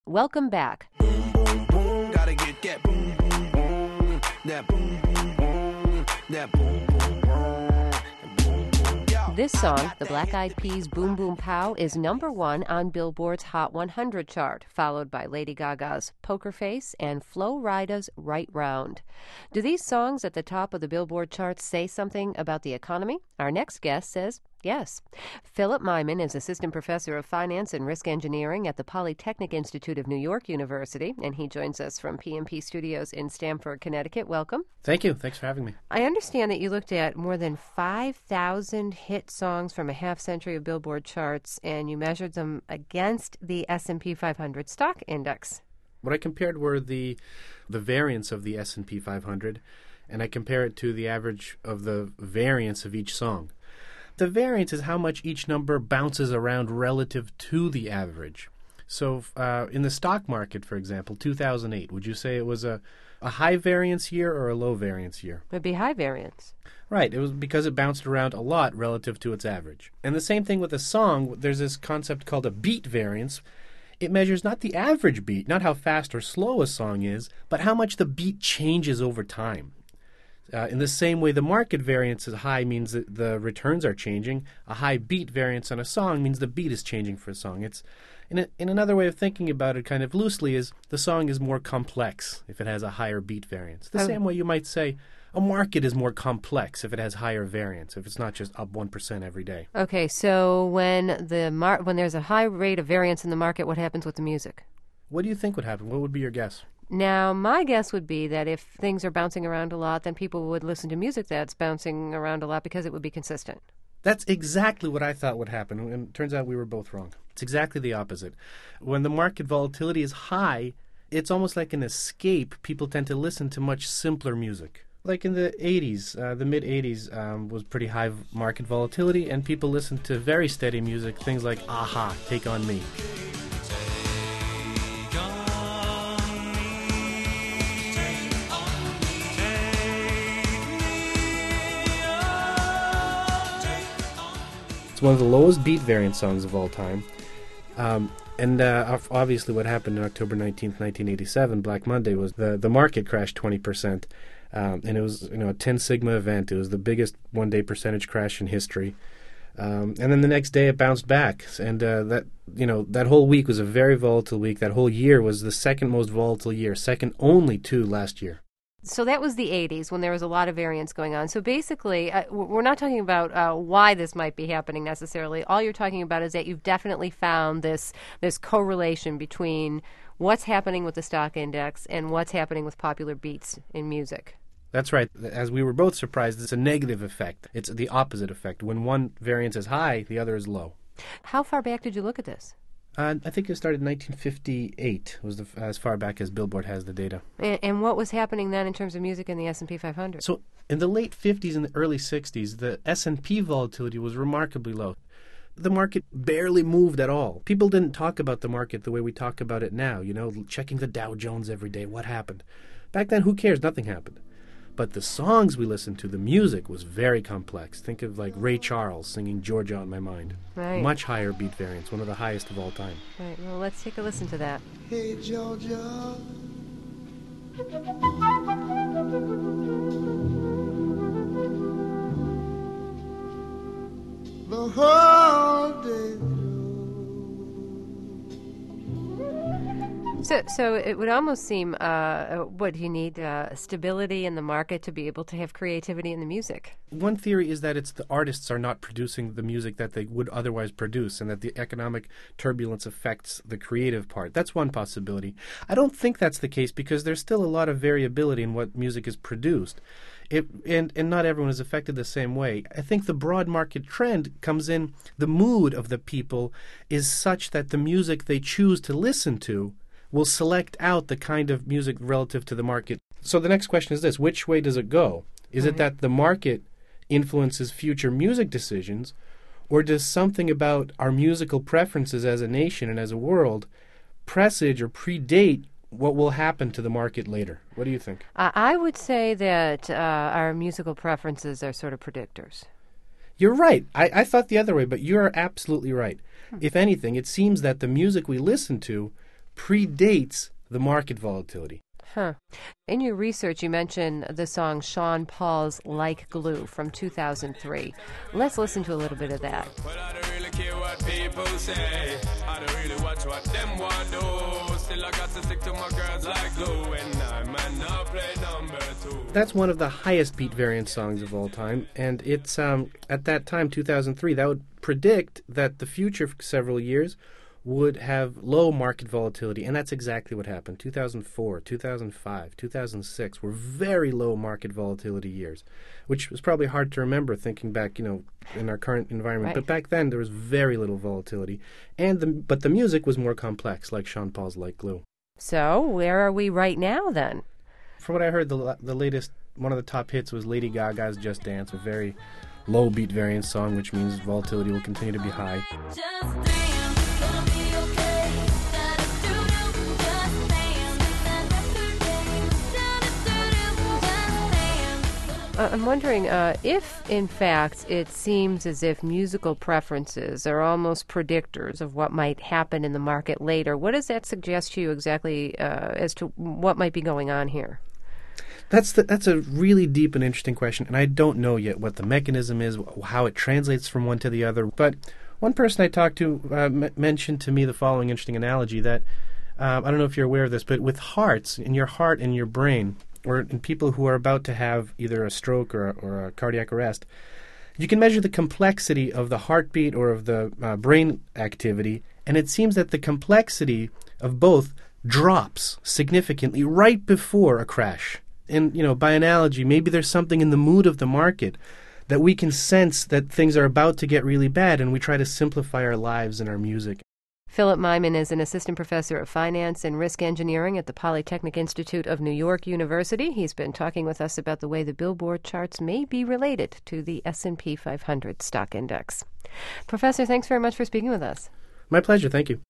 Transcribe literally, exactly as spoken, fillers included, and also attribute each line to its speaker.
Speaker 1: Welcome back.
Speaker 2: Boom, boom, boom, gotta get that boom, boom, boom, that boom, boom, boom, that boom, boom, boom, boom, boom. Yo,
Speaker 1: This
Speaker 2: I
Speaker 1: song,
Speaker 2: got
Speaker 1: the
Speaker 2: that
Speaker 1: Black
Speaker 2: hit
Speaker 1: Eyed
Speaker 2: to beat
Speaker 1: Peas'
Speaker 2: the
Speaker 1: Boom
Speaker 2: block.
Speaker 1: Boom Pow, is number one on Billboard's Hot one hundred chart, followed by Lady Gaga's Poker Face and Flo Rida's Right Round. Do these songs at the top of the Billboard charts say something about the economy? Our next guest says yes. Philip Myman is assistant professor of finance and risk engineering at the Polytechnic Institute of New York University, and he joins us from P M P Studios in Stamford, Connecticut. Welcome.
Speaker 3: Thank you. Thanks for having me.
Speaker 1: I understand that you looked at more than five thousand hit songs from a half century of Billboard charts, and you measured them against the S and P five hundred stock index.
Speaker 3: What I compared were the the variance of the S and P five hundred, and I compare it to the average of the variance of each song. The variance is how much each number bounces around relative to the average. So uh, in the stock market, for example, two thousand eight, would you say it was a, a high variance year or a low variance year?
Speaker 1: It would be high variance.
Speaker 3: Right. It was because it bounced around a lot relative to its average. And the same thing with a song. There's this concept called a beat variance. It measures not the average beat, not how fast or slow a song is, but how much the beat changes over time. Uh, in the same way, the market variance is high means that the returns are changing. A high beat variance on a song means the beat is changing for a song. It's in, a, in another way of thinking about it kind of loosely is the song is more complex if it has a higher beat variance. The
Speaker 1: Oh.
Speaker 3: same way you might say a market is more complex if it has higher variance, if it's not just up one percent every day.
Speaker 1: Okay, so when the mar- when there's a high rate of variance in the market, what happens with the music?
Speaker 3: What do you think would happen? What would be your guess?
Speaker 1: Now, my guess would be that if things are bouncing around a lot, then people would listen to music that's bouncing around a lot because it would be consistent.
Speaker 3: That's exactly what I thought would happen, and it turns out we were both wrong. It's exactly the opposite. When the market volatility is high, it's almost like an escape. People tend to listen to much simpler music. Like in the eighties, uh, the mid-eighties um, was pretty high v- market volatility, and people listened to very steady music, things like Aha, Take On Me. It's one of the lowest beat variance songs of all time. Um, and uh, ob- obviously what happened on October nineteenth, nineteen eighty-seven, Black Monday, was the, the market crashed twenty percent. Um, and it was you know a ten sigma event. It was the biggest one-day percentage crash in history. Um, and then the next day it bounced back. And uh, that you know that whole week was a very volatile week. That whole year was the second most volatile year, second only to last year.
Speaker 1: So that was the eighties when there was a lot of variance going on. So basically, uh, w- we're not talking about uh, why this might be happening necessarily. All you're talking about is that you've definitely found this this correlation between what's happening with the stock index and what's happening with popular beats in music.
Speaker 3: That's right. As we were both surprised, it's a negative effect. It's the opposite effect. When one variance is high, the other is low.
Speaker 1: How far back did you look at this?
Speaker 3: Uh, I think it started in nineteen fifty-eight, was the, as far back as Billboard has the data.
Speaker 1: And, and what was happening then in terms of music in the S and P five hundred?
Speaker 3: So in the late fifties and the early sixties, the S and P volatility was remarkably low. The market barely moved at all. People didn't talk about the market the way we talk about it now, you know, checking the Dow Jones every day. What happened? Back then, who cares? Nothing happened. But the songs we listened to, the music was very complex. Think of like Ray Charles singing Georgia on My Mind.
Speaker 1: Right.
Speaker 3: Much higher beat variance, one of the highest of all time.
Speaker 1: Right. Well, let's take a listen to that.
Speaker 2: Hey, Georgia. The whole day.
Speaker 1: So, so it would almost seem, uh, what, you need uh, stability in the market to be able to have creativity in the music.
Speaker 3: One theory is that it's the artists are not producing the music that they would otherwise produce, and that the economic turbulence affects the creative part. That's one possibility. I don't think that's the case because there's still a lot of variability in what music is produced. It, and, and not everyone is affected the same way. I think the broad market trend comes in, the mood of the people is such that the music they choose to listen to will select out the kind of music relative to the market. So the next question is this: which way does it go? Is it that the market influences future music decisions, or does something about our musical preferences as a nation and as a world presage or predate what will happen to the market later? What do you think?
Speaker 1: Uh, I would say that uh, our musical preferences are sort of predictors.
Speaker 3: You're right. I, I thought the other way, but you're absolutely right. Hmm. If anything, it seems that the music we listen to predates the market volatility.
Speaker 1: Huh. In your research, you mentioned the song Sean Paul's Like Glue from two thousand three. Let's listen to a little bit of that.
Speaker 2: But I don't really care what people say. I don't really watch what them want do. Still I got to stick to my girls like glue. And I might not play number two.
Speaker 3: That's one of the highest beat variance songs of all time, and it's um, at that time, two thousand three, that would predict that the future for several years would have low market volatility, and that's exactly what happened. two thousand four, two thousand five, two thousand six were very low market volatility years, which was probably hard to remember thinking back, you know, in our current environment.
Speaker 1: Right.
Speaker 3: But back then, there was very little volatility, and the, but the music was more complex, like Sean Paul's Like Glue.
Speaker 1: So, where are we right now, then?
Speaker 3: From what I heard, the la- the latest, one of the top hits was Lady Gaga's Just Dance, a very low beat variance song, which means volatility will continue to be high.
Speaker 4: Just dance, gonna be okay. Da-da-doo-doo, just dance. Da-da-doo-doo, da-da-doo-doo, just dance.
Speaker 1: Uh, I'm wondering uh, if, in fact, it seems as if musical preferences are almost predictors of what might happen in the market later. What does that suggest to you exactly uh, as to what might be going on here?
Speaker 3: That's the, that's a really deep and interesting question, and I don't know yet what the mechanism is, wh- how it translates from one to the other. But one person I talked to uh, m- mentioned to me the following interesting analogy that, uh, I don't know if you're aware of this, but with hearts, in your heart and your brain, or in people who are about to have either a stroke or a, or a cardiac arrest, you can measure the complexity of the heartbeat or of the uh, brain activity, and it seems that the complexity of both drops significantly right before a crash. And, you know, by analogy, maybe there's something in the mood of the market that we can sense that things are about to get really bad, and we try to simplify our lives and our music.
Speaker 1: Philip Myman is an assistant professor of finance and risk engineering at the Polytechnic Institute of New York University. He's been talking with us about the way the Billboard charts may be related to the S and P five hundred stock index. Professor, thanks very much for speaking with us.
Speaker 3: My pleasure. Thank you.